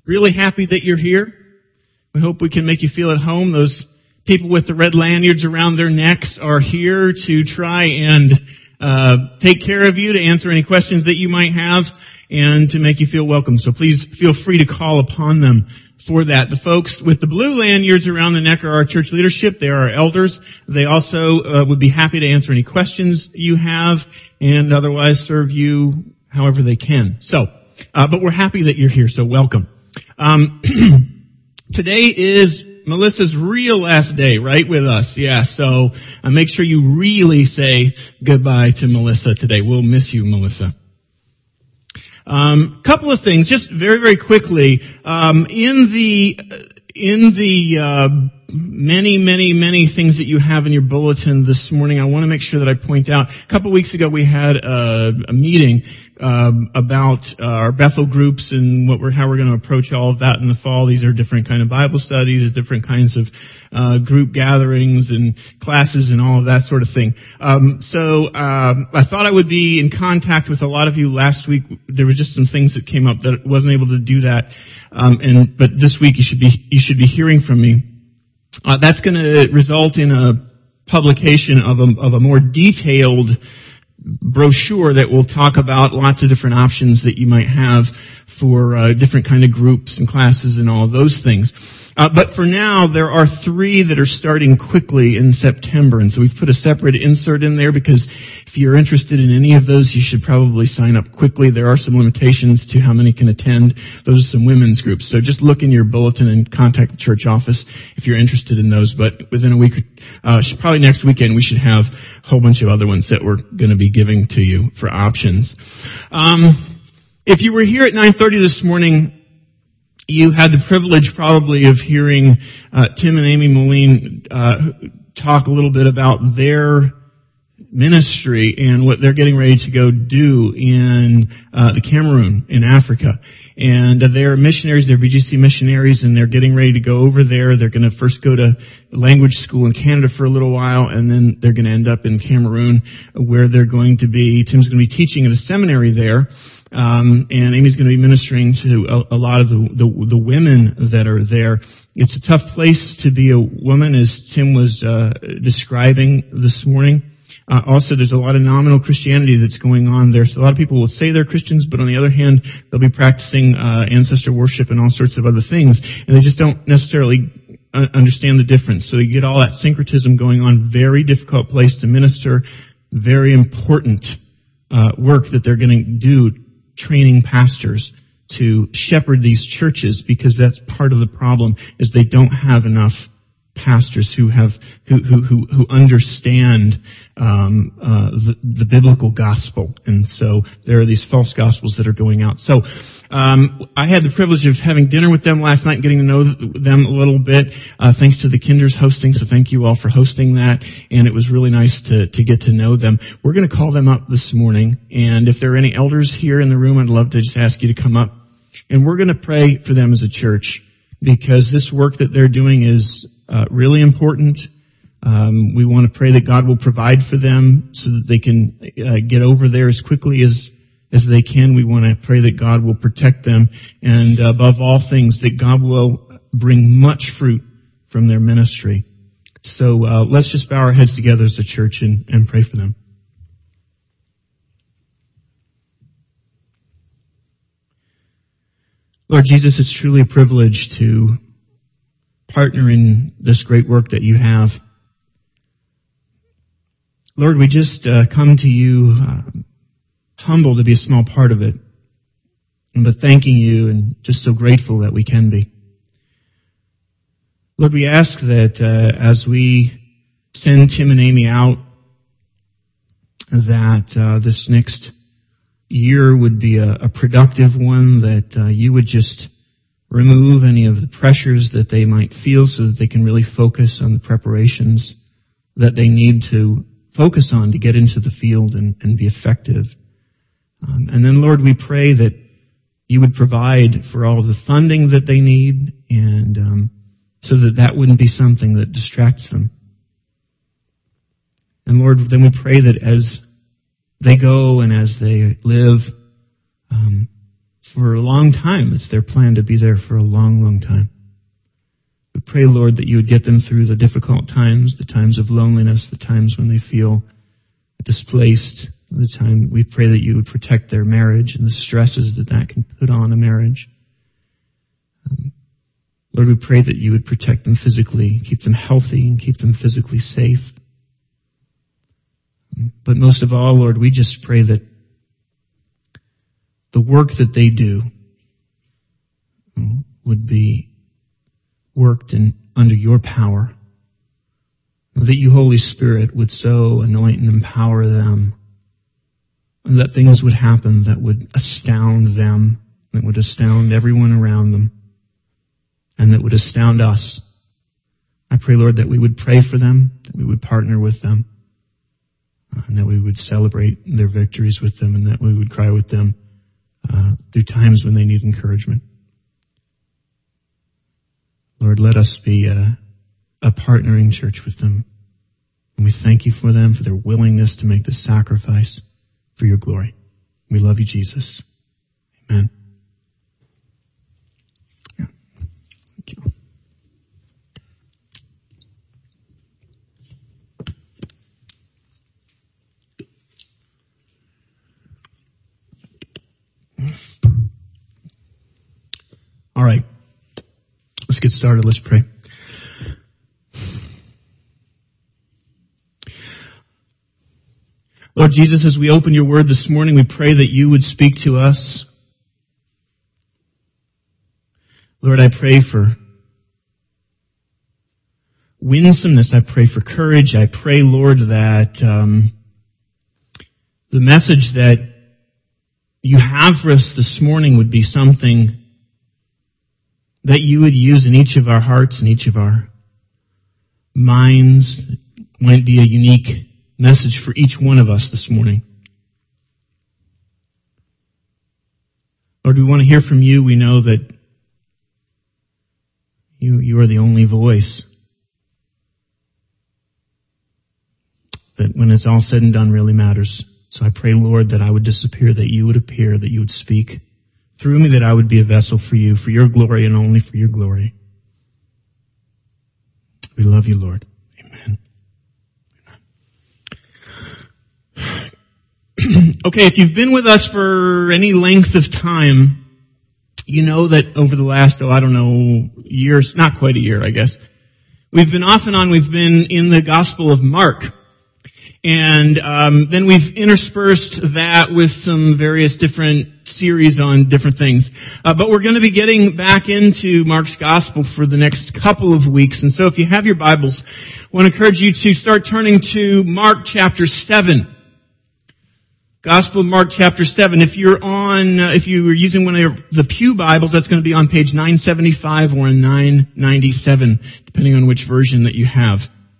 Really happy that you're here. We hope we can make you feel at home. Those people with the red lanyards around their necks are here to try and take care of you, to answer any questions that you might have, and to make you feel welcome. So please feel free to call upon them for that. The folks with the blue lanyards around the neck are our church leadership. They are our elders. They also would be happy to answer any questions you have and otherwise serve you however they can. So, but we're happy that you're here, so welcome. Today is Melissa's real last day, right, with us. Yeah, so make sure you really say goodbye to Melissa today. We'll miss you, Melissa. Couple of things, just very, very quickly. In the many things that you have in your bulletin this morning, I want to make sure that I point out. A couple of weeks ago, we had a meeting about our Bethel groups and how we're going to approach all of that in the fall. These are different kind of Bible studies, different kinds of group gatherings and classes and all of that sort of thing. So I thought I would be in contact with a lot of you last week. There were just some things that came up that I wasn't able to do that. But this week you should be hearing from me. That's going to result in a publication of a more detailed brochure that will talk about lots of different options that you might have for different kind of groups and classes and all of those things. But for now, there are 3 that are starting quickly in September, and so we've put a separate insert in there because if you're interested in any of those, you should probably sign up quickly. There are some limitations to how many can attend. Those are some women's groups, so just look in your bulletin and contact the church office if you're interested in those. But within a week, probably next weekend, we should have a whole bunch of other ones that we're going to be giving to you for options. If you were here at 9:30 this morning, you had the privilege probably of hearing Tim and Amy Moline talk a little bit about their ministry and what they're getting ready to go do in the Cameroon in Africa. And they're missionaries, they're BGC missionaries, and they're getting ready to go over there. They're going to first go to language school in Canada for a little while, and then they're going to end up in Cameroon, where they're going to be, Tim's going to be teaching at a seminary there. And Amy's going to be ministering to a lot of the women that are there. It's a tough place to be a woman, as Tim was describing this morning. Also, there's a lot of nominal Christianity that's going on there. So a lot of people will say they're Christians, but on the other hand, they'll be practicing ancestor worship and all sorts of other things, and they just don't necessarily understand the difference. So you get all that syncretism going on. Very difficult place to minister. Very important work that they're going to do, training pastors to shepherd these churches, because that's part of the problem, is they don't have enough pastors who understand the biblical gospel. And so there are these false gospels that are going out. So I had the privilege of having dinner with them last night and getting to know them a little bit, thanks to the Kinders hosting. So thank you all for hosting that. And it was really nice to get to know them. We're going to call them up this morning. And if there are any elders here in the room, I'd love to just ask you to come up. And we're going to pray for them as a church, because this work that they're doing is really important. We want to pray that God will provide for them so that they can get over there as quickly as they can. We want to pray that God will protect them, and above all things, that God will bring much fruit from their ministry. So let's just bow our heads together as a church and pray for them. Lord Jesus, it's truly a privilege to partner in this great work that you have. Lord, we just come to you humble to be a small part of it, but thanking you and just so grateful that we can be. Lord, we ask that as we send Tim and Amy out, that this next year would be a productive one, that you would just remove any of the pressures that they might feel so that they can really focus on the preparations that they need to focus on to get into the field and be effective. And then, Lord, we pray that you would provide for all of the funding that they need, and so that wouldn't be something that distracts them. And Lord, then we pray that as they go and as they live, for a long time. It's their plan to be there for a long, long time. We pray, Lord, that you would get them through the difficult times, the times of loneliness, the times when they feel displaced, the time we pray that you would protect their marriage and the stresses that can put on a marriage. Lord, we pray that you would protect them physically, keep them healthy, and keep them physically safe. But most of all, Lord, we just pray that the work that they do would be worked under your power. That you, Holy Spirit, would so anoint and empower them. And that things would happen that would astound them, that would astound everyone around them, and that would astound us. I pray, Lord, that we would pray for them, that we would partner with them, and that we would celebrate their victories with them, and that we would cry with them through times when they need encouragement. Lord, let us be a partnering church with them. And we thank you for them, for their willingness to make the sacrifice for your glory. We love you, Jesus. Amen. Yeah. Thank you. All right. Let's get started. Let's pray. Lord Jesus, as we open your word this morning, we pray that you would speak to us. Lord, I pray for winsomeness. I pray for courage. I pray, Lord, that the message that you have for us this morning would be something that you would use in each of our hearts and each of our minds. It might be a unique message for each one of us this morning. Lord, we want to hear from you. We know that you are the only voice. That when it's all said and done really matters. So I pray, Lord, that I would disappear, that you would appear, that you would speak through me, that I would be a vessel for you, for your glory and only for your glory. We love you, Lord. Amen. Okay, if you've been with us for any length of time, you know that over the last, years, not quite a year, I guess, we've been off and on, we've been in the Gospel of Mark. And then we've interspersed that with some various different series on different things. But we're going to be getting back into Mark's Gospel for the next couple of weeks. And so if you have your Bibles, I want to encourage you to start turning to Mark chapter 7. Gospel of Mark chapter 7. If you were using one of the Pew Bibles, that's going to be on page 975 or 997, depending on which version that you have.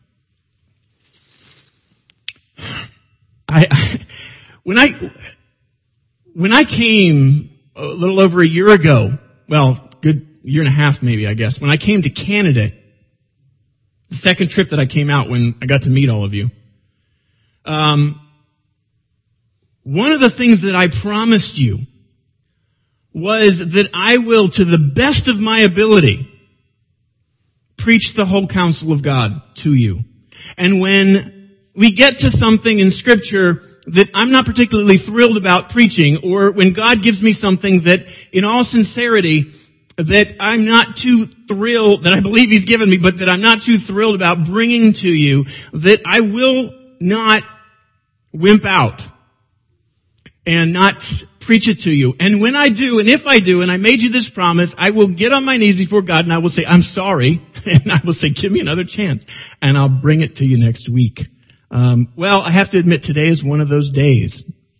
When I came a little over a year ago, good year and a half maybe, I guess, when I came to Canada, the second trip that I came out when I got to meet all of you, one of the things that I promised you was that I will, to the best of my ability, preach the whole counsel of God to you. And when we get to something in Scripture that I'm not particularly thrilled about preaching, or when God gives me something that, in all sincerity, that I'm not too thrilled, that I believe He's given me, but that I'm not too thrilled about bringing to you, that I will not wimp out and not preach it to you. And when I do, and if I do, and I made you this promise, I will get on my knees before God and I will say, I'm sorry, and I will say, give me another chance, and I'll bring it to you next week. I have to admit, today is one of those days.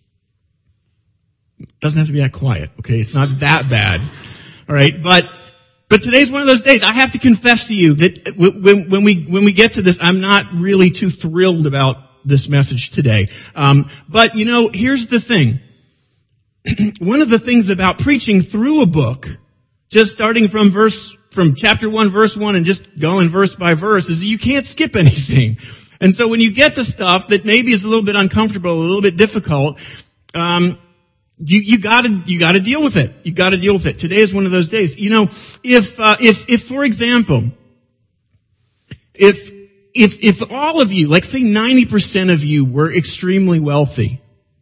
It doesn't have to be that quiet, okay? It's not that bad. All right, but today's one of those days. I have to confess to you that when we get to this, I'm not really too thrilled about this message today. But here's the thing. One of the things about preaching through a book, just starting from chapter 1, verse 1, and just going verse by verse, is you can't skip anything. And so when you get to stuff that maybe is a little bit uncomfortable, a little bit difficult, You gotta deal with it. You gotta deal with it. Today is one of those days. You know, if for example, if all of you, like say 90% of you were extremely wealthy,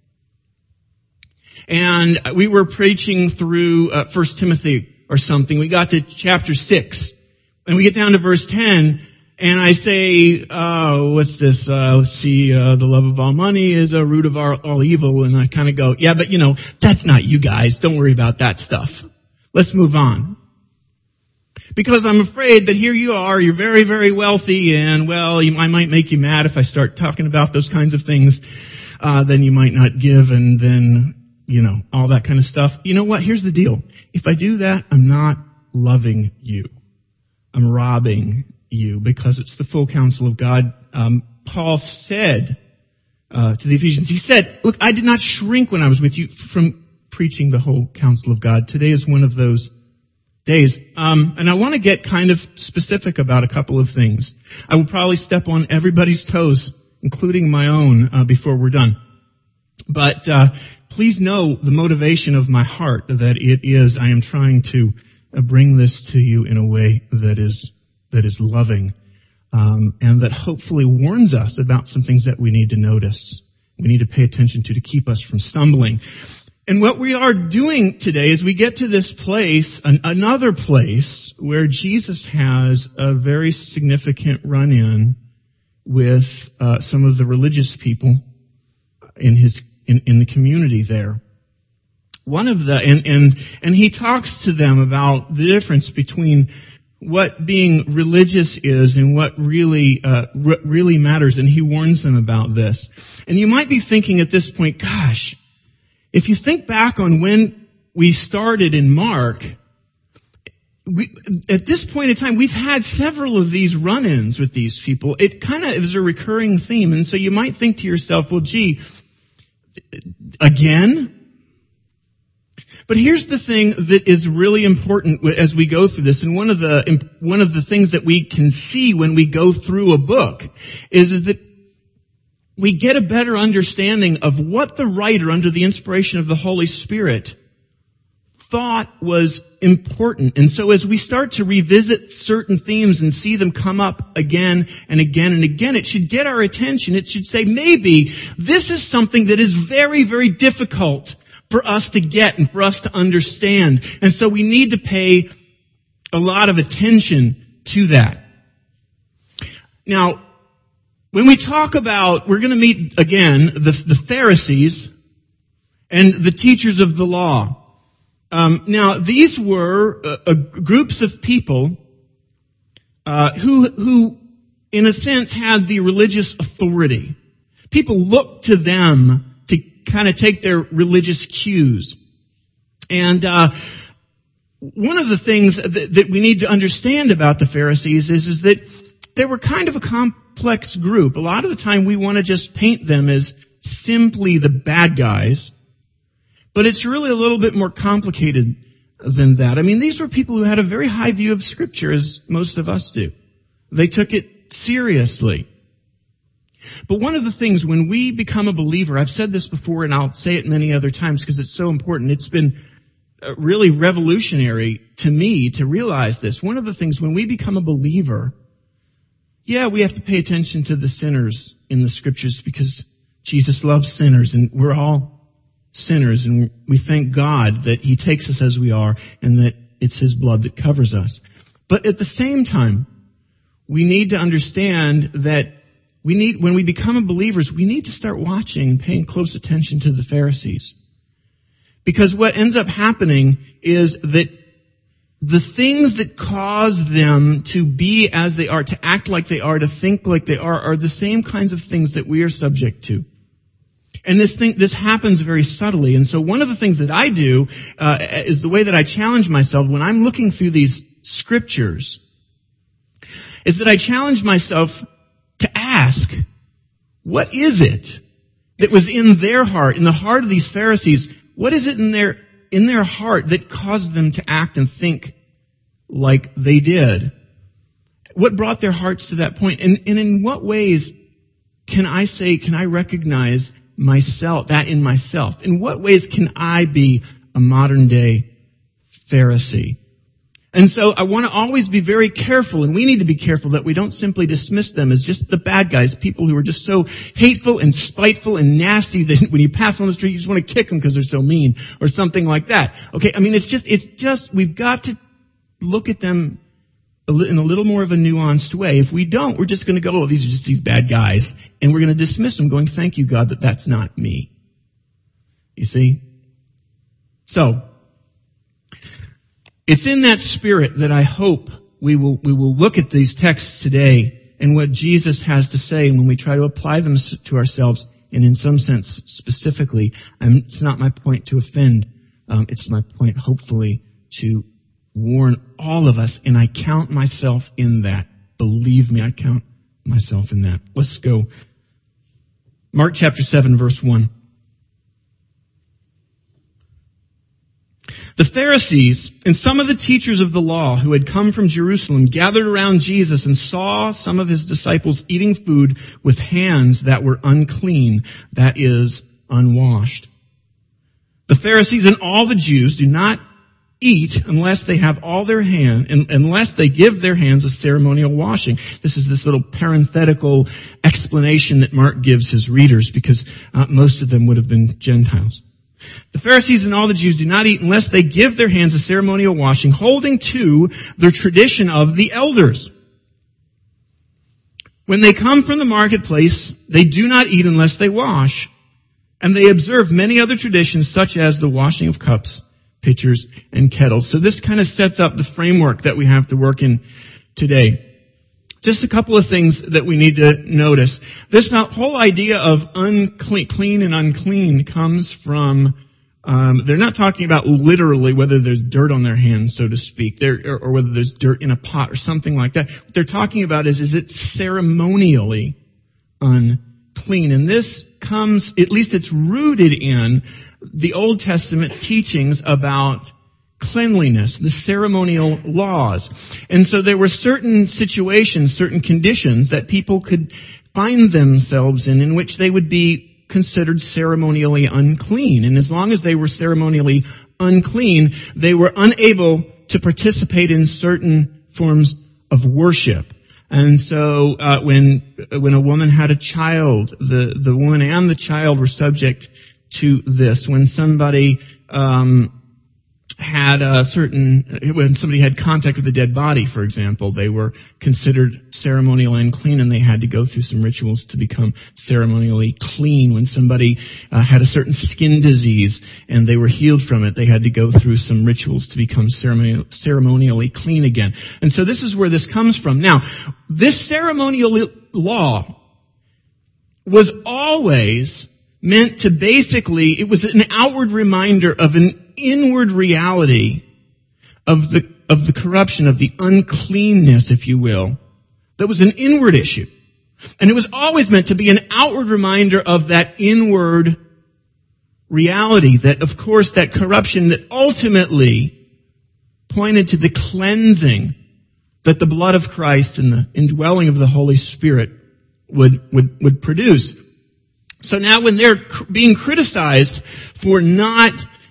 and we were preaching through 1 Timothy or something, we got to chapter 6, and we get down to verse 10, and I say, what's this? Let's see, the love of all money is a root of all evil, and I kind of go, yeah, but you know, that's not you guys. Don't worry about that stuff. Let's move on. Because I'm afraid that here you are, you're very, very wealthy, and well, I might make you mad if I start talking about those kinds of things. Then you might not give, and then, you know, all that kind of stuff. You know what? Here's the deal. If I do that, I'm not loving you. I'm robbing you, because it's the full counsel of God. Paul said to the Ephesians, he said, look, I did not shrink when I was with you from preaching the whole counsel of God. Today is one of those days. And I want to get kind of specific about a couple of things. I will probably step on everybody's toes, including my own, before we're done. But please know the motivation of my heart, that it is, I am trying to bring this to you in a way that is loving, and that hopefully warns us about some things that we need to notice, we need to pay attention to keep us from stumbling. And what we are doing today is we get to this place, another place, where Jesus has a very significant run-in with some of the religious people in the community there. One of the and he talks to them about the difference between what being religious is and what really matters, and he warns them about this. And you might be thinking at this point, gosh, if you think back on when we started in Mark, at this point in time, we've had several of these run-ins with these people. It kind of is a recurring theme, and so you might think to yourself, well, gee, again? But here's the thing that is really important as we go through this, and one of the things that we can see when we go through a book is that we get a better understanding of what the writer, under the inspiration of the Holy Spirit, thought was important. And so as we start to revisit certain themes and see them come up again and again and again, it should get our attention. It should say, maybe this is something that is very, very difficult for us to get and for us to understand. And so we need to pay a lot of attention to that. Now, when we talk about, we're going to meet again the Pharisees and the teachers of the law. Now, these were groups of people who, in a sense, had the religious authority. People looked to them to kind of take their religious cues. And one of the things that we need to understand about the Pharisees is that they were kind of a complex group. A lot of the time we want to just paint them as simply the bad guys. But it's really a little bit more complicated than that. I mean, these were people who had a very high view of Scripture, as most of us do. They took it seriously. But one of the things, when we become a believer, I've said this before and I'll say it many other times because it's so important. It's been really revolutionary to me to realize this. One of the things, when we become a believer, yeah, we have to pay attention to the sinners in the Scriptures because Jesus loves sinners and we're all sinners, and we thank God that He takes us as we are and that it's His blood that covers us. But at the same time, we need to understand that when we become believers, we need to start watching and paying close attention to the Pharisees. Because what ends up happening is that the things that cause them to be as they are, to act like they are, to think like they are the same kinds of things that we are subject to. And this happens very subtly. And so one of the things that I do is the way that I challenge myself when I'm looking through these Scriptures is that I challenge myself to ask, what is it that was in their heart, in the heart of these Pharisees? What is it in their heart that caused them to act and think like they did? What brought their hearts to that point? And in what ways can I recognize that in myself? In what ways can I be a modern day Pharisee? And so I want to always be very careful, and we need to be careful that we don't simply dismiss them as just the bad guys, people who are just so hateful and spiteful and nasty that when you pass on the street, you just want to kick them because they're so mean, or something like that. Okay, I mean, it's just, we've got to look at them in a little more of a nuanced way. If we don't, we're just going to go, oh, these are just these bad guys, and we're going to dismiss them, going, thank you, God, that that's not me. You see? So, it's in that spirit that I hope we will look at these texts today and what Jesus has to say, and when we try to apply them to ourselves, and in some sense specifically, it's not my point to offend, it's my point hopefully to warn all of us, and I count myself in that. Believe me, I count myself in that. Let's go. Mark chapter 7, verse 1. The Pharisees and some of the teachers of the law who had come from Jerusalem gathered around Jesus and saw some of his disciples eating food with hands that were unclean, that is, unwashed. The Pharisees and all the Jews do not eat unless they have all their unless they give their hands a ceremonial washing. This is this little parenthetical explanation that Mark gives his readers, because most of them would have been Gentiles. The Pharisees and all the Jews do not eat unless they give their hands a ceremonial washing, holding to their tradition of the elders. When they come from the marketplace, they do not eat unless they wash, and they observe many other traditions, such as the washing of cups, pitchers, and kettles. So this kind of sets up the framework that we have to work in today. Just a couple of things that we need to notice. This whole idea of clean and unclean comes from, they're not talking about literally whether there's dirt on their hands, so to speak, or whether there's dirt in a pot or something like that. What they're talking about is it ceremonially unclean? And this comes, at least it's rooted in the Old Testament teachings about cleanliness, the ceremonial laws. And so there were certain situations, certain conditions that people could find themselves in which they would be considered ceremonially unclean. And as long as they were ceremonially unclean, they were unable to participate in certain forms of worship. And so when a woman had a child, the woman and the child were subject to this. When somebody when somebody had contact with a dead body, for example, they were considered ceremonially unclean, and they had to go through some rituals to become ceremonially clean. When somebody had a certain skin disease and they were healed from it, they had to go through some rituals to become ceremonially clean again. And so this is where this comes from. Now, this ceremonial law was always meant to basically, it was an outward reminder of an inward reality of the corruption, of the uncleanness, if you will, that was an inward issue. And it was always meant to be an outward reminder of that inward reality, that, of course, that corruption that ultimately pointed to the cleansing that the blood of Christ and the indwelling of the Holy Spirit would produce. So now when they're being criticized for not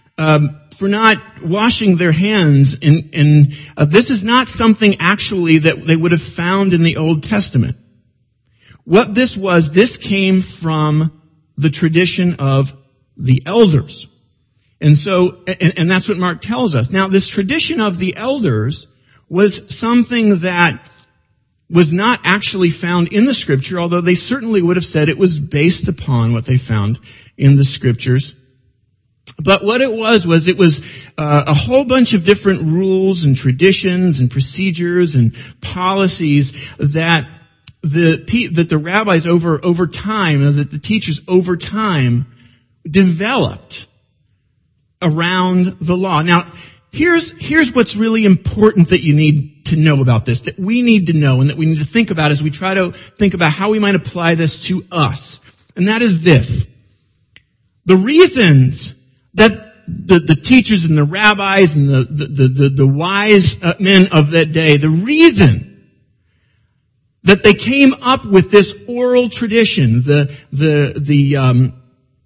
washing their hands, and this is not something actually that they would have found in the Old Testament. What this came from the tradition of the elders. And so, and that's what Mark tells us. Now, this tradition of the elders was something that was not actually found in the Scripture, although they certainly would have said it was based upon what they found in the Scriptures. But what it was a whole bunch of different rules and traditions and procedures and policies that the rabbis over time, that the teachers over time developed around the law. Now, here's what's really important that you need to know about this, that we need to know and that we need to think about as we try to think about how we might apply this to us. And that is this. The reasons that the teachers and the rabbis and the wise men of that day, the reason that they came up with this oral tradition, the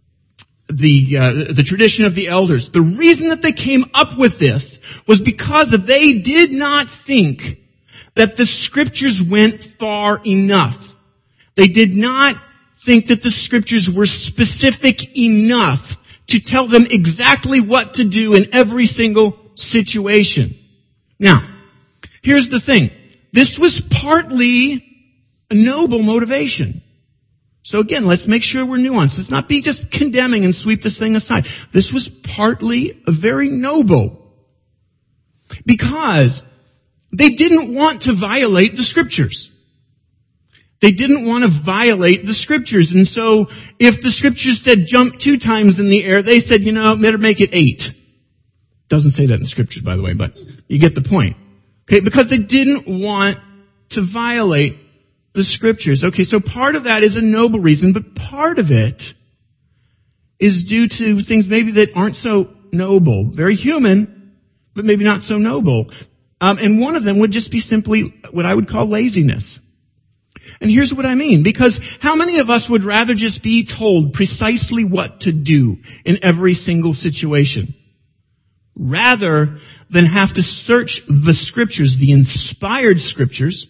the tradition of the elders. The reason that they came up with this was because they did not think that the Scriptures went far enough. They did not think that the Scriptures were specific enough to tell them exactly what to do in every single situation. Now, here's the thing. This was partly a noble motivation. So again, let's make sure we're nuanced. Let's not be just condemning and sweep this thing aside. This was partly very noble. Because they didn't want to violate the Scriptures. They didn't want to violate the Scriptures. And so, if the Scriptures said jump 2 times in the air, they said, better make it 8. Doesn't say that in the Scriptures, by the way, but you get the point. Okay, because they didn't want to violate the Scriptures. Okay, so part of that is a noble reason, but part of it is due to things maybe that aren't so noble. Very human, but maybe not so noble. And one of them would just be simply what I would call laziness. And here's what I mean. Because how many of us would rather just be told precisely what to do in every single situation, rather than have to search the Scriptures, the inspired Scriptures,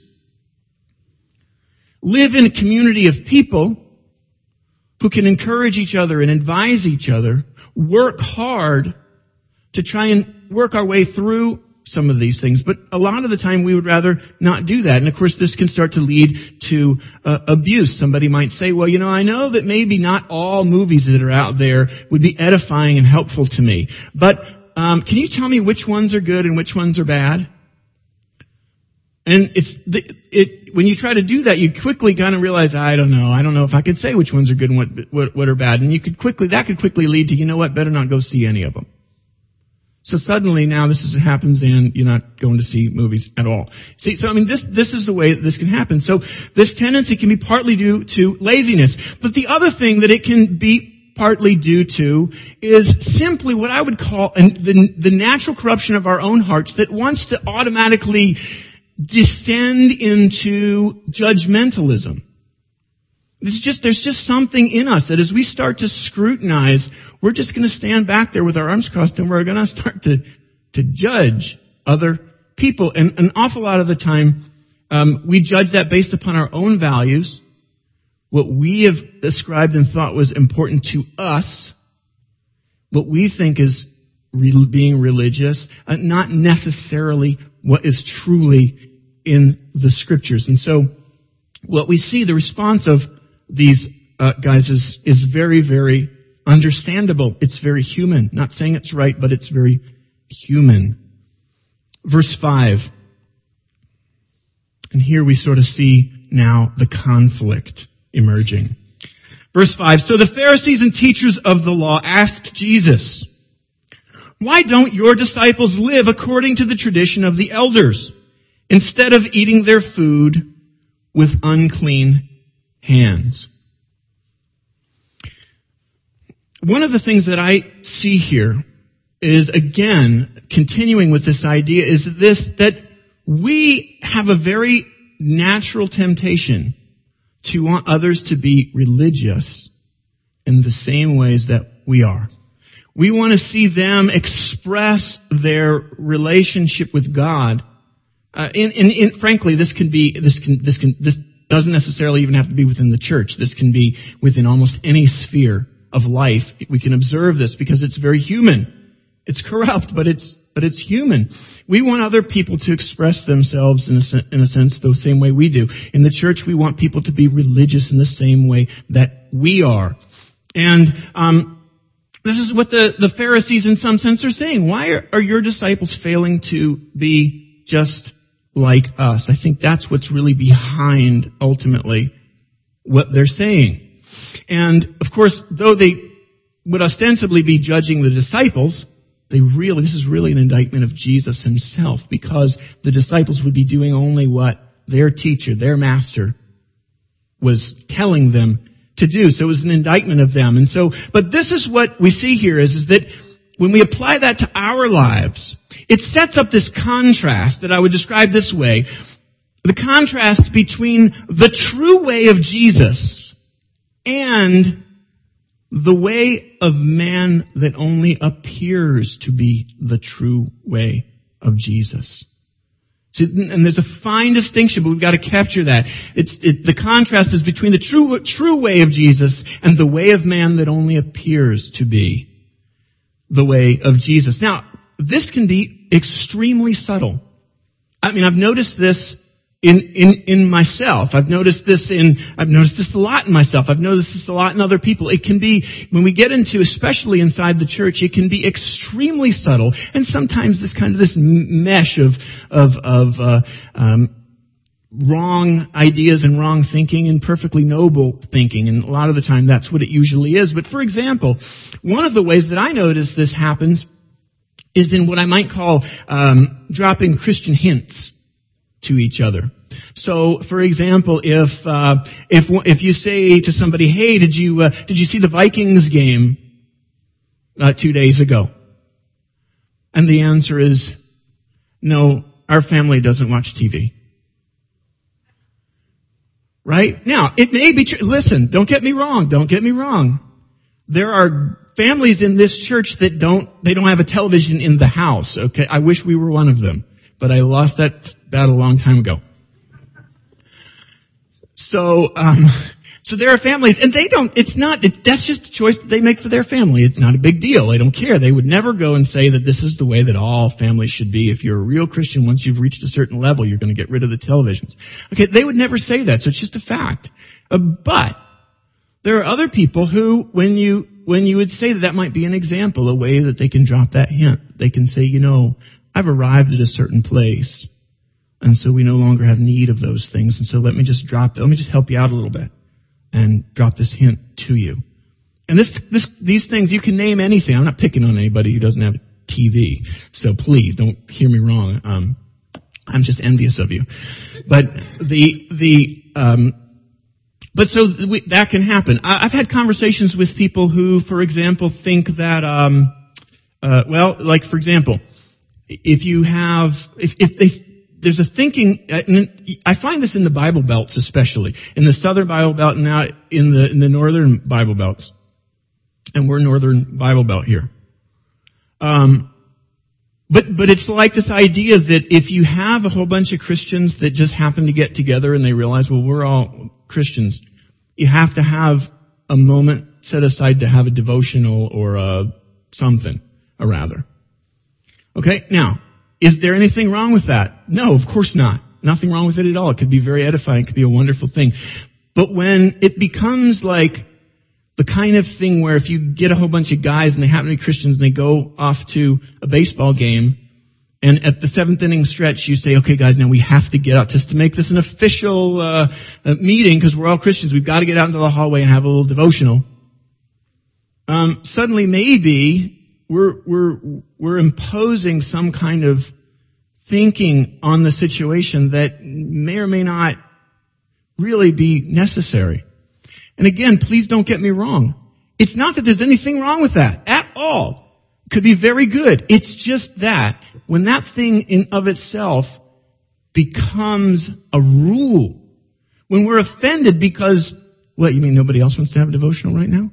live in a community of people who can encourage each other and advise each other, work hard to try and work our way through some of these things, but a lot of the time we would rather not do that. And of course this can start to lead to abuse. Somebody might say, well, I know that maybe not all movies that are out there would be edifying and helpful to me, but can you tell me which ones are good and which ones are bad? And when you try to do that, you quickly kind of realize, I don't know if I could say which ones are good and what are bad. And that could quickly lead to, better not go see any of them. So suddenly now happens and you're not going to see movies at all. See, so this is the way that this can happen. So this tendency can be partly due to laziness. But the other thing that it can be partly due to is simply what I would call the natural corruption of our own hearts that wants to automatically descend into judgmentalism. There's just something in us that as we start to scrutinize, we're just going to stand back there with our arms crossed and we're going to start to judge other people. And an awful lot of the time, we judge that based upon our own values, what we have ascribed and thought was important to us, what we think is being religious, not necessarily what is truly in the Scriptures. And so what we see, the response of these guys is very, very understandable. It's very human. Not saying it's right, but it's very human. Verse 5. And here we sort of see now the conflict emerging. Verse 5. So the Pharisees and teachers of the law asked Jesus, why don't your disciples live according to the tradition of the elders, instead of eating their food with unclean hands? One of the things that I see here is, again, continuing with this idea, is that we have a very natural temptation to want others to be religious in the same ways that we are. We want to see them express their relationship with God. Frankly, this doesn't necessarily even have to be within the church. This can be within almost any sphere of life. We can observe this because it's very human. It's corrupt, but it's human. We want other people to express themselves in a sense the same way we do. In the church, we want people to be religious in the same way that we are. And this is what the Pharisees in some sense are saying. Why are your disciples failing to be just like us? I think that's what's really behind, ultimately, what they're saying. And, of course, though they would ostensibly be judging the disciples, this is really an indictment of Jesus himself, because the disciples would be doing only what their teacher, their master, was telling them to do. So it was an indictment of them. And so, but this is what we see here is that when we apply that to our lives, it sets up this contrast that I would describe this way. The contrast between the true way of Jesus and the way of man that only appears to be the true way of Jesus. And there's a fine distinction, but we've got to capture that. The contrast is between the true way of Jesus and the way of man that only appears to be the way of Jesus. Now, this can be extremely subtle. I mean, I've noticed this in myself. I've noticed this a lot in myself. I've noticed this a lot in other people. It can be, when we get into, especially inside the church, it can be extremely subtle. And sometimes this mesh of wrong ideas and wrong thinking and perfectly noble thinking. And a lot of the time that's what it usually is. But for example, one of the ways that I notice this happens is in what I might call dropping Christian hints to each other. So, for example, if you say to somebody, "Hey, did you see the Vikings game 2 days ago?" And the answer is, "No, our family doesn't watch TV." Right? Now, it may be true. Listen, don't get me wrong. There are families in this church that don't have a television in the house. Okay, I wish we were one of them, but I lost that battle a long time ago. So there are families, and that's just a choice that they make for their family. It's not a big deal. They don't care. They would never go and say that this is the way that all families should be. If you're a real Christian, once you've reached a certain level, you're going to get rid of the televisions. Okay, they would never say that, so it's just a fact. But there are other people who, when you would say that might be an example, a way that they can drop that hint. They can say, I've arrived at a certain place, and so we no longer have need of those things, and so let me just help you out a little bit and drop this hint to you. And these things, you can name anything. I'm not picking on anybody who doesn't have a TV, so please don't hear me wrong. I'm just envious of you. But that can happen. I've had conversations with people who, for example, think that, for example, there's a thinking, I find this in the Bible belts especially, in the Southern Bible Belt and now in the Northern Bible Belts. And we're Northern Bible Belt here. But it's like this idea that if you have a whole bunch of Christians that just happen to get together and they realize, well, we're all Christians, you have to have a moment set aside to have a devotional or something, or rather. Okay, now, is there anything wrong with that? No, of course not. Nothing wrong with it at all. It could be very edifying. It could be a wonderful thing. But when it becomes like the kind of thing where if you get a whole bunch of guys and they happen to be Christians and they go off to a baseball game, and at the 7th inning stretch you say, okay guys, now we have to get out just to make this an official meeting because we're all Christians. We've got to get out into the hallway and have a little devotional. Suddenly maybe we're imposing some kind of thinking on the situation that may or may not really be necessary. And again, please don't get me wrong. It's not that there's anything wrong with that at all. It could be very good. It's just that when that thing in of itself becomes a rule, when we're offended because, what, you mean nobody else wants to have a devotional right now?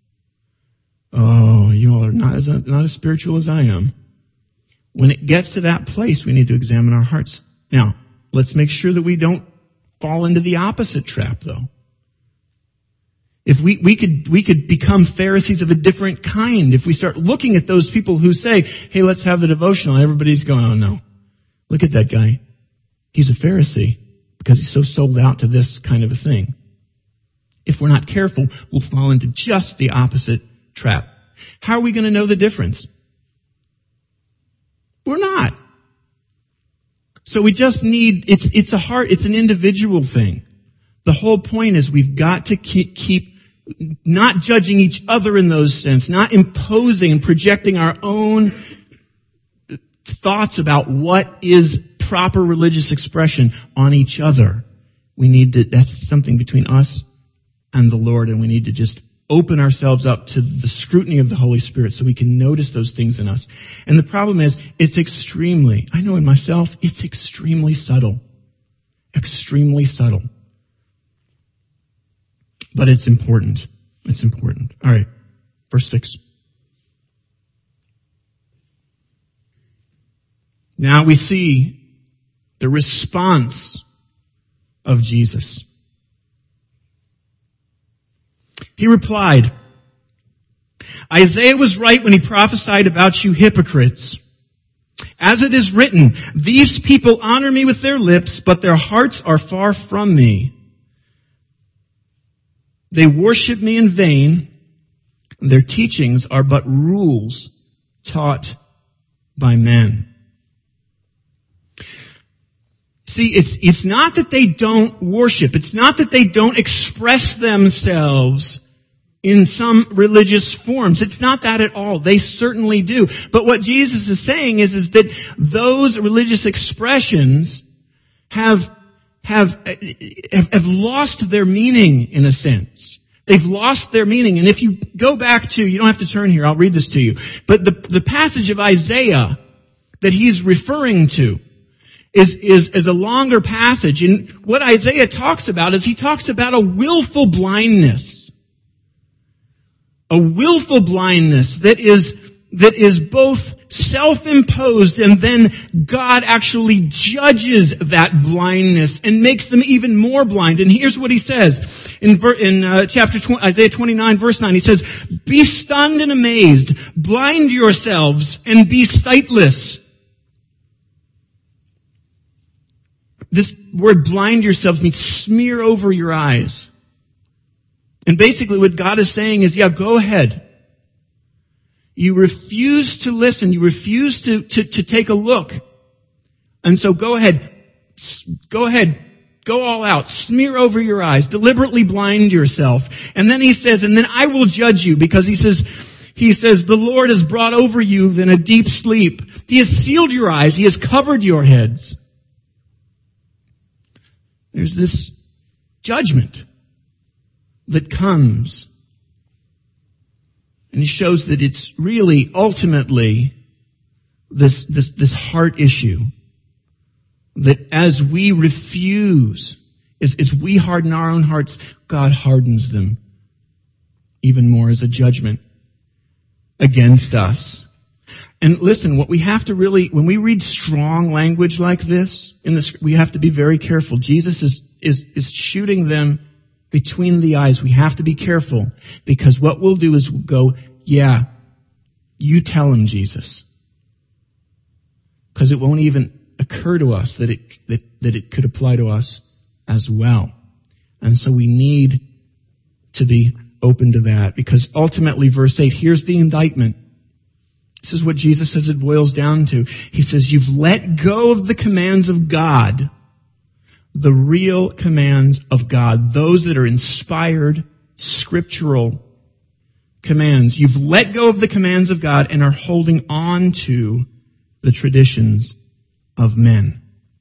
Oh, you all are not as spiritual as I am. When it gets to that place, we need to examine our hearts. Now, let's make sure that we don't fall into the opposite trap, though. If we could become Pharisees of a different kind, if we start looking at those people who say, hey, let's have the devotional, everybody's going, oh no, look at that guy. He's a Pharisee because he's so sold out to this kind of a thing. If we're not careful, we'll fall into just the opposite trap. How are we going to know the difference? We're not. So we just need, it's an individual thing. The whole point is we've got to keep not judging each other in those sense, not imposing and projecting our own thoughts about what is proper religious expression on each other. That's something between us and the Lord, and we need to just open ourselves up to the scrutiny of the Holy Spirit so we can notice those things in us. And the problem is, I know in myself, it's extremely subtle. Extremely subtle. But it's important. It's important. All right. Verse 6. Now we see the response of Jesus. He replied, Isaiah was right when he prophesied about you hypocrites. As it is written, these people honor me with their lips, but their hearts are far from me. They worship me in vain. Their teachings are but rules taught by men. See, it's not that they don't worship. It's not that they don't express themselves in some religious forms. It's not that at all. They certainly do. But what Jesus is saying is that those religious expressions have lost their meaning in a sense. They've lost their meaning. And if you go back to, you don't have to turn here, I'll read this to you. But the passage of Isaiah that he's referring to is a longer passage. And what Isaiah talks about is he talks about a willful blindness. A willful blindness that is both self-imposed, and then God actually judges that blindness and makes them even more blind. And here's what he says in Isaiah 29 verse 9. He says, "Be stunned and amazed, blind yourselves and be sightless." This word blind yourselves means smear over your eyes. And basically what God is saying is, yeah, go ahead. You refuse to listen. You refuse to take a look. And so go ahead. Go ahead. Go all out. Smear over your eyes. Deliberately blind yourself. And then he says, and then I will judge you, because he says, the Lord has brought over you then a deep sleep. He has sealed your eyes. He has covered your heads. There's this judgment that comes. And he shows that it's really ultimately this heart issue. That as we refuse, as we harden our own hearts, God hardens them even more as a judgment against us. And listen, what we have to really, when we read strong language like this, we have to be very careful. Jesus is shooting them between the eyes. We have to be careful, because what we'll do is go, yeah, you tell him, Jesus. Because it won't even occur to us that it could apply to us as well. And so we need to be open to that, because ultimately, verse 8, here's the indictment. This is what Jesus says it boils down to. He says, you've let go of the commands of God, the real commands of God, those that are inspired, scriptural commands. You've let go of the commands of God and are holding on to the traditions of men.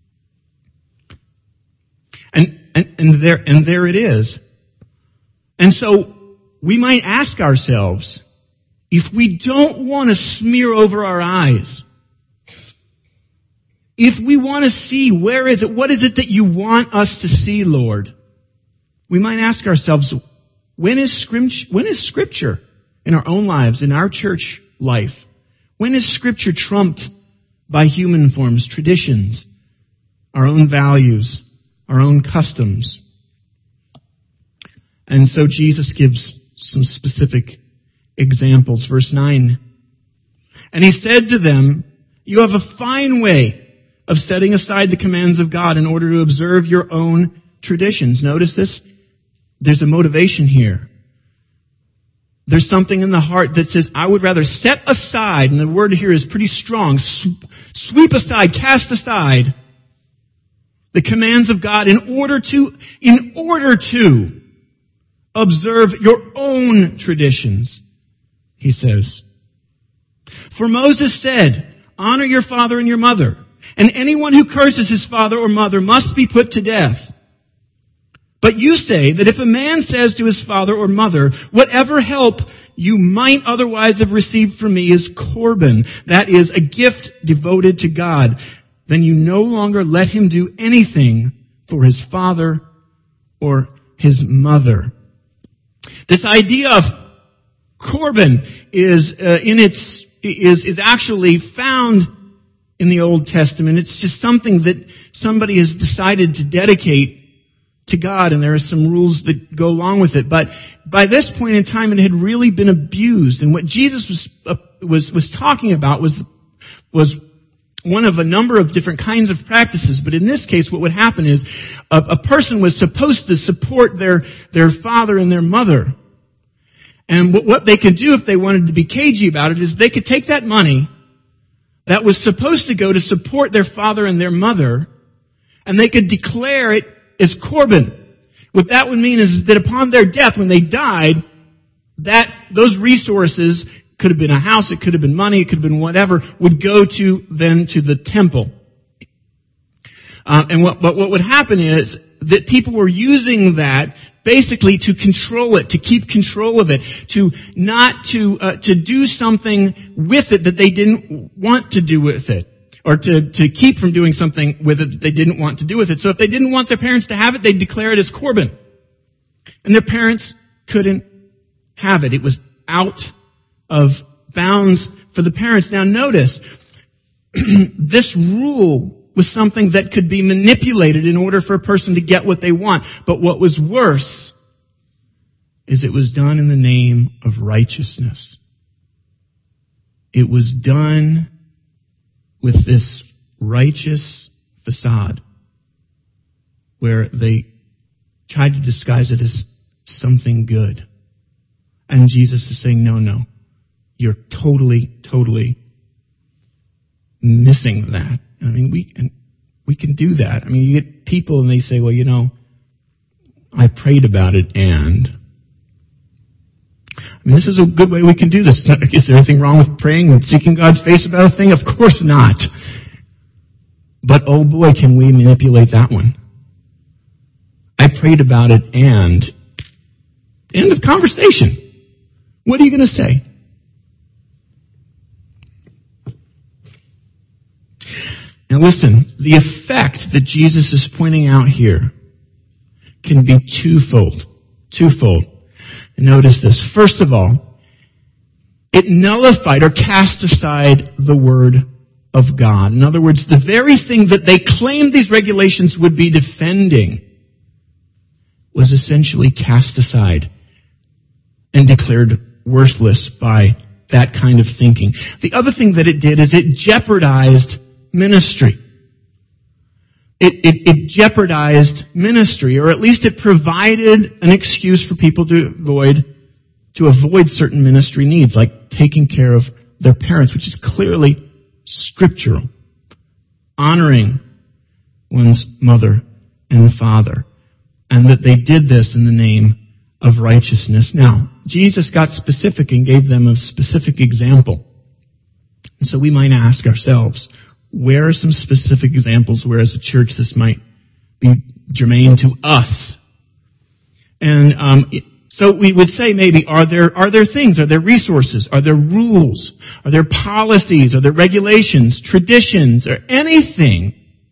And there it is. And so we might ask ourselves, if we don't want to smear over our eyes, if we want to see, where is it? What is it that you want us to see, Lord? We might ask ourselves, when is Scripture in our own lives, in our church life? When is Scripture trumped by human forms, traditions, our own values, our own customs? And so Jesus gives some specific examples. Verse 9. And he said to them, you have a fine way of setting aside the commands of God in order to observe your own traditions. Notice this. There's a motivation here. There's something in the heart that says, I would rather set aside, and the word here is pretty strong, sweep aside, cast aside the commands of God in order to observe your own traditions, he says. For Moses said, honor your father and your mother, and anyone who curses his father or mother must be put to death. But you say that if a man says to his father or mother, whatever help you might otherwise have received from me is Corban, that is, a gift devoted to God, then you no longer let him do anything for his father or his mother. This idea of Corban is actually found in the Old Testament. It's just something that somebody has decided to dedicate to God, and there are some rules that go along with it. But by this point in time, it had really been abused. And what Jesus was talking about was one of a number of different kinds of practices. But in this case, what would happen is a person was supposed to support their father and their mother. And what they could do if they wanted to be cagey about it is they could take that money that was supposed to go to support their father and their mother, and they could declare it as Corban. What that would mean is that upon their death, when they died, that those resources, could have been a house, it could have been money, it could have been whatever, would go to the temple. And what would happen is that people were using that basically to control it, to keep control of it, to do something with it that they didn't want to do with it. Or to keep from doing something with it that they didn't want to do with it. So if they didn't want their parents to have it, they'd declare it as Corban. And their parents couldn't have it. It was out of bounds for the parents. Now notice, this rule was something that could be manipulated in order for a person to get what they want. But what was worse is it was done in the name of righteousness. It was done with this righteous facade where they tried to disguise it as something good. And Jesus is saying, no, you're totally missing that. I mean, we can do that. I mean, you get people and they say, well, I prayed about it and... I mean, this is a good way we can do this. Is there anything wrong with praying and seeking God's face about a thing? Of course not. But oh boy, can we manipulate that one. I prayed about it and... End of conversation. What are you going to say? Now listen, the effect that Jesus is pointing out here can be twofold. Notice this. First of all, it nullified or cast aside the Word of God. In other words, the very thing that they claimed these regulations would be defending was essentially cast aside and declared worthless by that kind of thinking. The other thing that it did is it jeopardized ministry. It jeopardized ministry, or at least it provided an excuse for people to avoid certain ministry needs, like taking care of their parents, which is clearly scriptural. Honoring one's mother and father. And that they did this in the name of righteousness. Now, Jesus got specific and gave them a specific example. And so we might ask ourselves, where are some specific examples where as a church this might be germane to us? And so we would say maybe, are there things, are there resources, are there rules, are there policies, are there regulations, traditions, or anything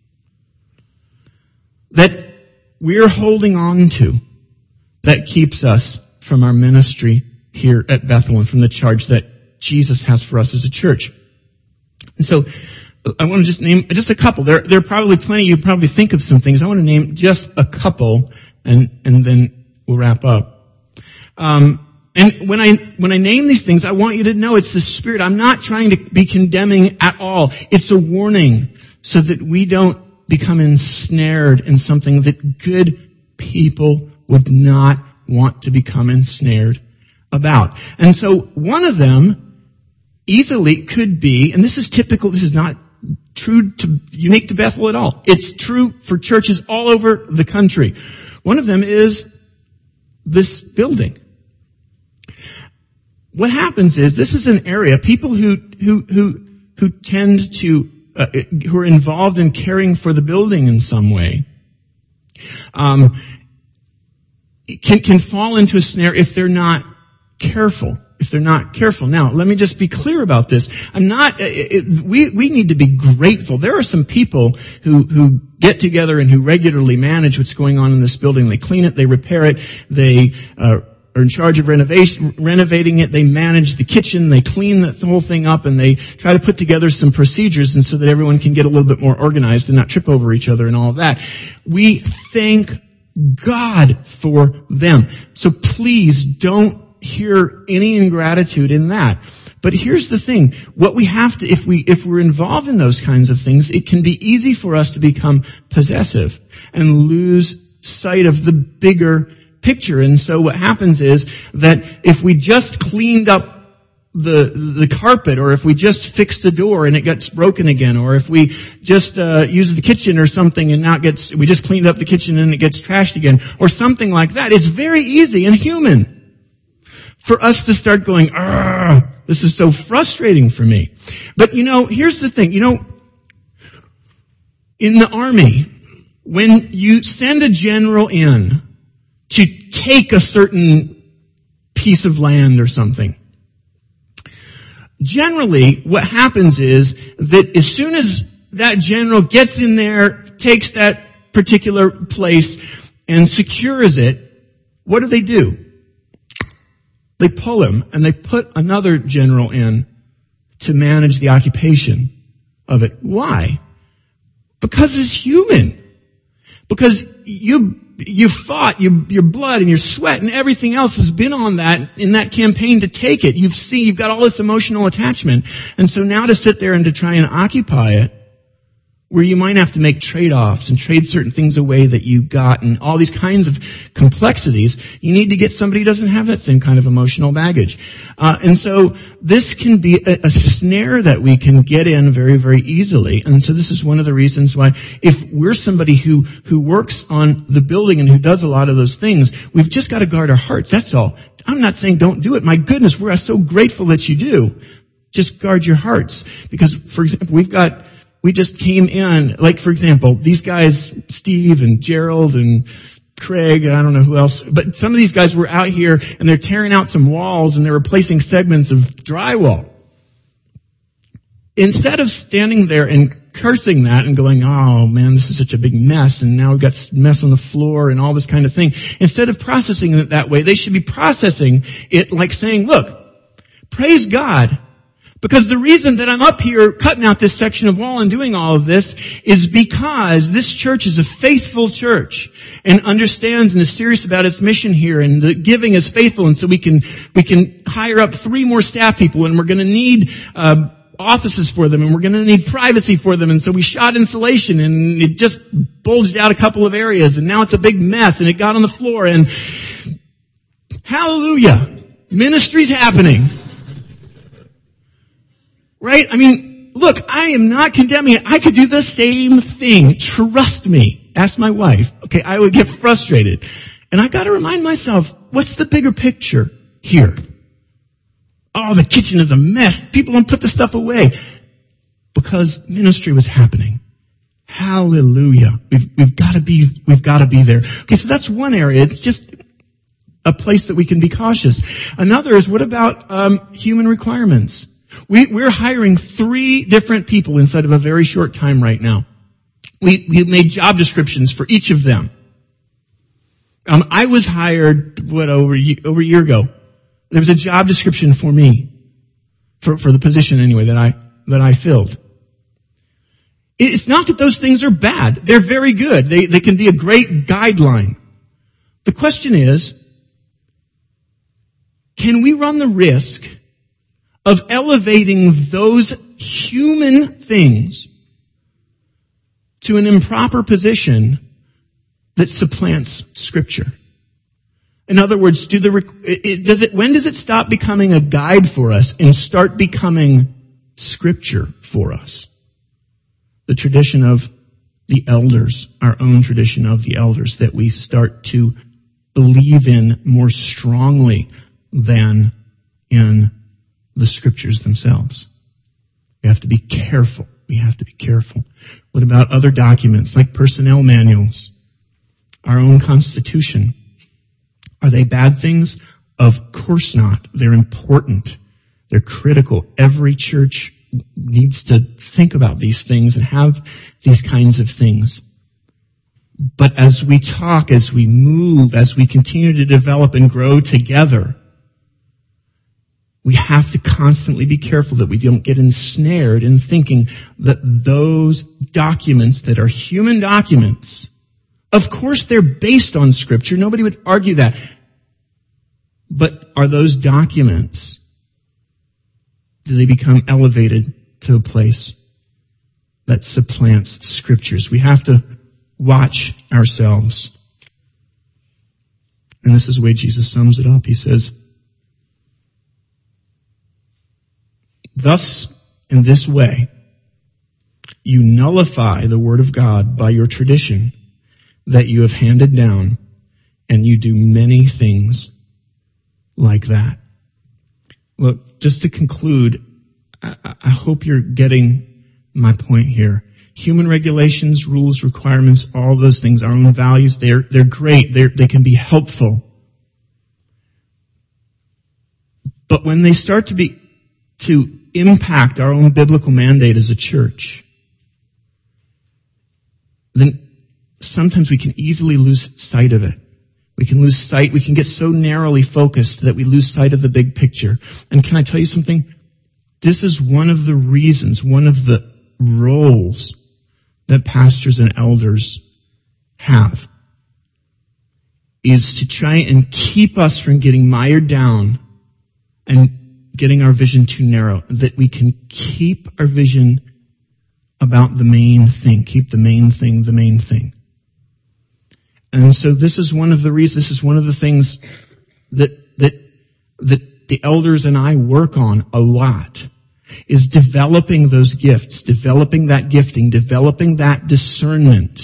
that we're holding on to that keeps us from our ministry here at Bethel and from the charge that Jesus has for us as a church? And so I want to just name just a couple. There are probably plenty. You probably think of some things. I want to name just a couple, and then we'll wrap up. And when I name these things, I want you to know it's the Spirit. I'm not trying to be condemning at all. It's a warning so that we don't become ensnared in something that good people would not want to become ensnared about. And so one of them easily could be, and this is typical, this is not unique to Bethel at all. It's true for churches all over the country. One of them is this building. What happens is, this is an area, people who tend to, who are involved in caring for the building in some way, can fall into a snare if they're not careful. Now, let me just be clear about this. We need to be grateful. There are some people who get together and who regularly manage what's going on in this building. They clean it, they repair it, they are in charge of renovating it. They manage the kitchen, they clean the whole thing up, and they try to put together some procedures and so that everyone can get a little bit more organized and not trip over each other and all of that. We thank God for them. So please don't hear any ingratitude in that. But here's the thing. What we have to, if we're involved in those kinds of things, it can be easy for us to become possessive and lose sight of the bigger picture. And so what happens is that if we just cleaned up the carpet, or if we just fixed the door and it gets broken again, or if we just use the kitchen or something and we just cleaned up the kitchen and it gets trashed again, or something like that, it's very easy and human for us to start going, this is so frustrating for me. But here's the thing. In the army, when you send a general in to take a certain piece of land or something, generally what happens is that as soon as that general gets in there, takes that particular place and secures it, what do? They pull him and they put another general in to manage the occupation of it. Why? Because it's human. Because you fought, your blood and your sweat and everything else has been on that, in that campaign to take it. You've got all this emotional attachment. And so now to sit there and to try and occupy it, where you might have to make trade-offs and trade certain things away that you got and all these kinds of complexities, you need to get somebody who doesn't have that same kind of emotional baggage. And so this can be a snare that we can get in very, very easily. And so this is one of the reasons why, if we're somebody who works on the building and who does a lot of those things, we've just got to guard our hearts. That's all. I'm not saying don't do it. My goodness, we're so grateful that you do. Just guard your hearts. Because, for example, we just came in, like, for example, these guys, Steve and Gerald and Craig, and I don't know who else, but some of these guys were out here and they're tearing out some walls and they're replacing segments of drywall. Instead of standing there and cursing that and going, oh man, this is such a big mess, and now we've got mess on the floor and all this kind of thing, instead of processing it that way, they should be processing it like saying, look, praise God. Because the reason that I'm up here cutting out this section of wall and doing all of this is because this church is a faithful church and understands and is serious about its mission here, and the giving is faithful, and so we can hire up 3 more staff people, and we're going to need offices for them, and we're going to need privacy for them, and so we shot insulation and it just bulged out a couple of areas, and now it's a big mess and it got on the floor, and hallelujah, ministry's happening. Right? I mean, look, I am not condemning it. I could do the same thing. Trust me. Ask my wife. Okay, I would get frustrated. And I gotta remind myself, what's the bigger picture here? Oh, the kitchen is a mess. People don't put the stuff away. Because ministry was happening. Hallelujah. We've gotta be there. Okay, so that's one area. It's just a place that we can be cautious. Another is, what about human requirements? We're hiring 3 different people inside of a very short time right now. We made job descriptions for each of them. I was hired, over a year ago. There was a job description for me, for the position anyway that I filled. It's not that those things are bad. They're very good. They can be a great guideline. The question is, can we run the risk of elevating those human things to an improper position that supplants Scripture? In other words, when does it stop becoming a guide for us and start becoming Scripture for us? The tradition of the elders, our own tradition of the elders, that we start to believe in more strongly than in the Scriptures themselves. We have to be careful. What about other documents like personnel manuals? Our own Constitution. Are they bad things? Of course not. They're important. They're critical. Every church needs to think about these things and have these kinds of things. But as we talk, as we move, as we continue to develop and grow together, we have to constantly be careful that we don't get ensnared in thinking that those documents that are human documents, of course they're based on Scripture. Nobody would argue that. But are those documents, do they become elevated to a place that supplants Scriptures? We have to watch ourselves. And this is the way Jesus sums it up. He says, thus, in this way, you nullify the Word of God by your tradition that you have handed down, and you do many things like that. Look, just to conclude, I hope you're getting my point here. Human regulations, rules, requirements, all those things, our own values, they're great. They can be helpful. But when they start to impact our own biblical mandate as a church, then sometimes we can easily lose sight of it. We can get so narrowly focused that we lose sight of the big picture. And can I tell you something? This is one of the reasons, one of the roles that pastors and elders have, is to try and keep us from getting mired down and getting our vision too narrow, that we can keep our vision about the main thing, keep the main thing the main thing. And so this is one of the things that the elders and I work on a lot, is developing those gifts, developing that gifting, developing that discernment.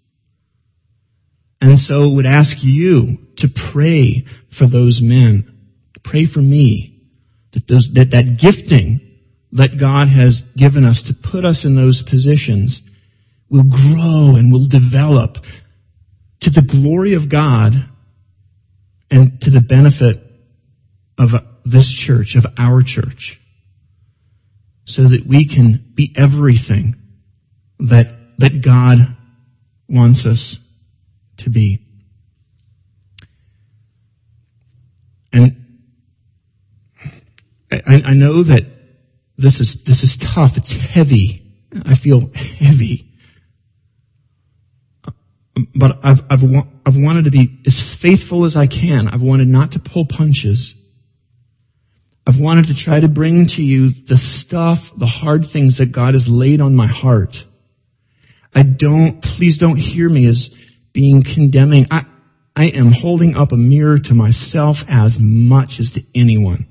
And so I would ask you to pray for those men. Pray for me, that gifting that God has given us to put us in those positions will grow and will develop to the glory of God and to the benefit of this church, of our church, so that we can be everything that God wants us to be. And I know that this is tough. It's heavy. I feel heavy. But I've wanted to be as faithful as I can. I've wanted not to pull punches. I've wanted to try to bring to you the stuff, the hard things that God has laid on my heart. Please don't hear me as being condemning. I am holding up a mirror to myself as much as to anyone.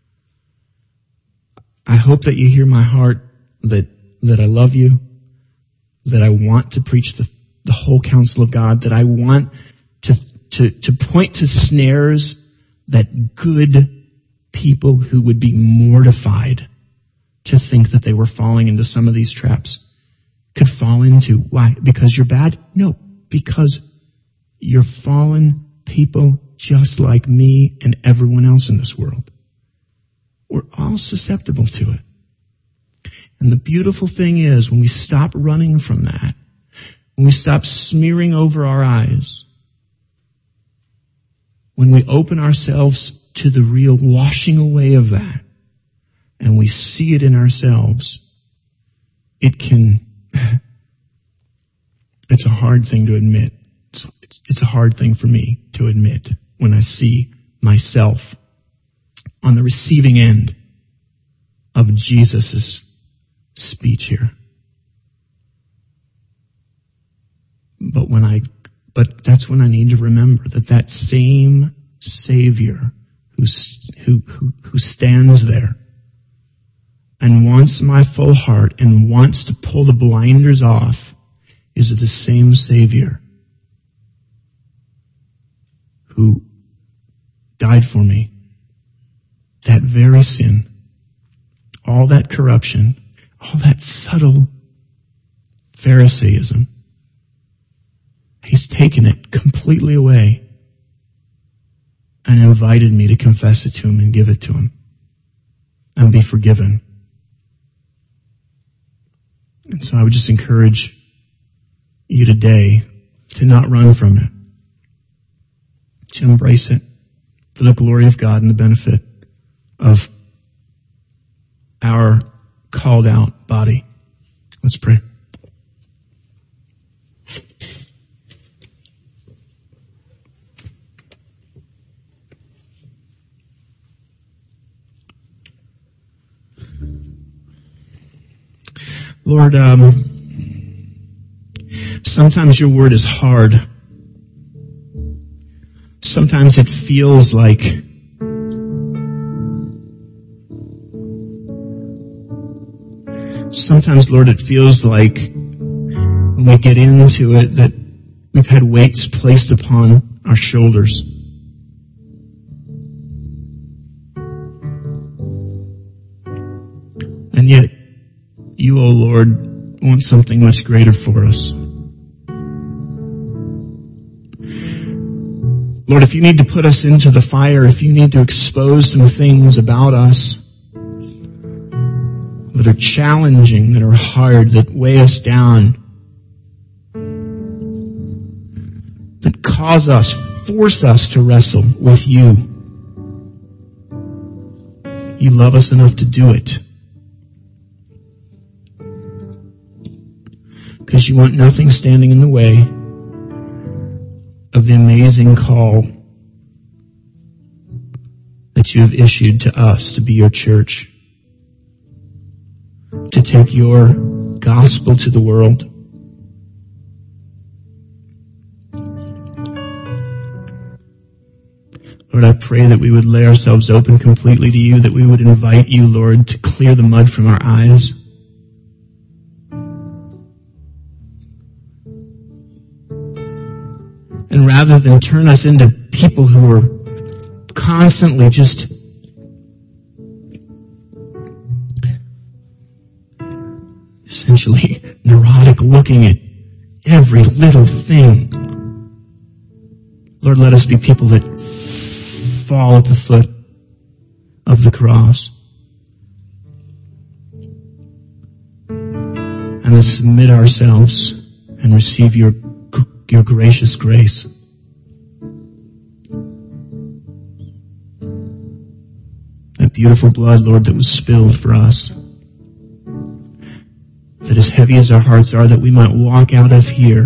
I hope that you hear my heart, that I love you, that I want to preach the whole counsel of God, that I want to point to snares that good people who would be mortified to think that they were falling into some of these traps could fall into. Why? Because you're bad? No, because you're fallen people just like me and everyone else in this world. We're all susceptible to it. And the beautiful thing is, when we stop running from that, when we stop smearing over our eyes, when we open ourselves to the real washing away of that, and we see it in ourselves, it's a hard thing to admit. It's a hard thing for me to admit when I see myself on the receiving end of Jesus' speech here. But that's when I need to remember that same Savior who stands there and wants my full heart and wants to pull the blinders off is the same Savior who died for me. That very sin, all that corruption, all that subtle Pharisaism, He's taken it completely away and invited me to confess it to Him and give it to Him and be forgiven. And so I would just encourage you today to not run from it, to embrace it for the glory of God and the benefit of our called out body. Let's pray. Lord, sometimes your word is hard. Sometimes it feels like Lord, it feels like when we get into it that we've had weights placed upon our shoulders. And yet, you, O Lord, want something much greater for us. Lord, if you need to put us into the fire, if you need to expose some things about us that are challenging, that are hard, that weigh us down, that force us to wrestle with you, you love us enough to do it. Because you want nothing standing in the way of the amazing call that you have issued to us to be your church, to take your gospel to the world. Lord, I pray that we would lay ourselves open completely to you, that we would invite you, Lord, to clear the mud from our eyes. And rather than turn us into people who are constantly just essentially neurotic, looking at every little thing, Lord, let us be people that fall at the foot of the cross and that submit ourselves and receive your gracious grace. That beautiful blood, Lord, that was spilled for us. That as heavy as our hearts are, that we might walk out of here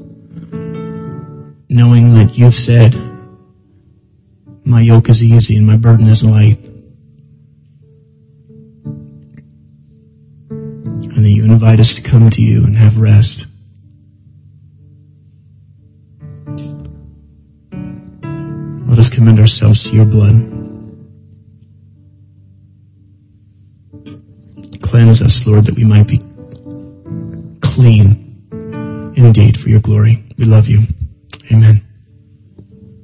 knowing that you've said, my yoke is easy and my burden is light. And that you invite us to come to you and have rest. Let us commend ourselves to your blood. Cleanse us, Lord, that we might be clean indeed for your glory. We love you.